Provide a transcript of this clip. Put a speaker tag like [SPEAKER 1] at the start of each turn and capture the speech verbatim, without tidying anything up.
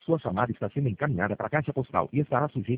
[SPEAKER 1] Sua chamada está sendo encaminhada para a caixa postal e estará sujeita